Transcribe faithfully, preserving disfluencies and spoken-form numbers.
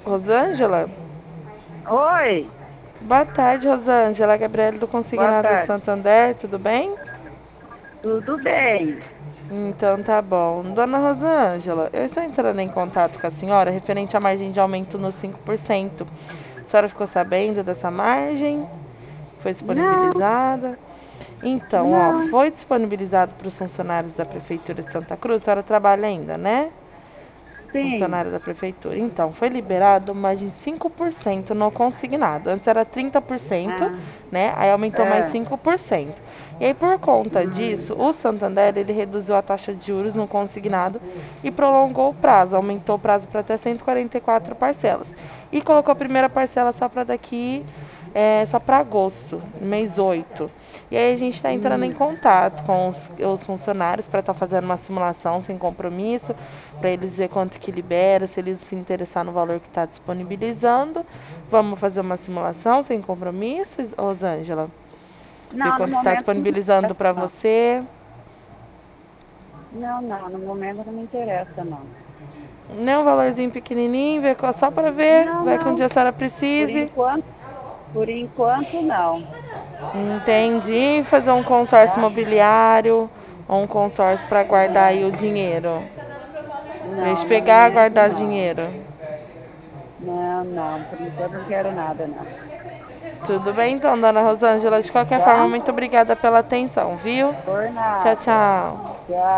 Rosângela? Oi, Boa tarde, Rosângela. Gabriela do boa Consignado tarde. Santander, tudo bem? Tudo bem? Então tá bom. Dona Rosângela, eu estou entrando em contato com a senhora referente à margem de aumento no cinco por cento. A senhora ficou sabendo dessa margem? Foi Não, disponibilizada? Então, ó, não. foi disponibilizado para os funcionários da Prefeitura de Santa Cruz. A senhora trabalha ainda, né? Sim. Funcionário da prefeitura. Então, foi liberado mais de cinco por cento no consignado. Antes era trinta por cento, Ah, né? Aí aumentou mais é. cinco por cento. E aí, por conta Hum, disso, o Santander ele reduziu a taxa de juros no consignado e prolongou o prazo, aumentou o prazo para até cento e quarenta e quatro parcelas. E colocou a primeira parcela só para daqui, é, só para agosto, mês oito. E aí a gente está entrando em hum, contato com os, os funcionários para estar tá fazendo uma simulação sem compromisso, para eles ver quanto que libera, se eles se interessar no valor que está disponibilizando. Vamos fazer uma simulação sem compromisso, Rosângela? Ver não, no quanto está momento não me disponibilizando interessa, para não. você. Não, não, no momento não me interessa, não. Não, um valorzinho pequenininho, ver só para ver, Não, vai que um não. dia a senhora Por precise. enquanto, por enquanto, não. Entendi. Fazer um consórcio Tá? imobiliário ou um consórcio para guardar aí o dinheiro. Em vez Não, de no pegar, momento, guardar não. dinheiro. Não, não. Por enquanto não quero nada, não. Tudo bem então, dona Rosângela. De qualquer forma, Tá? muito obrigada pela atenção, viu? Por Tchau, nada. tchau. Tchau.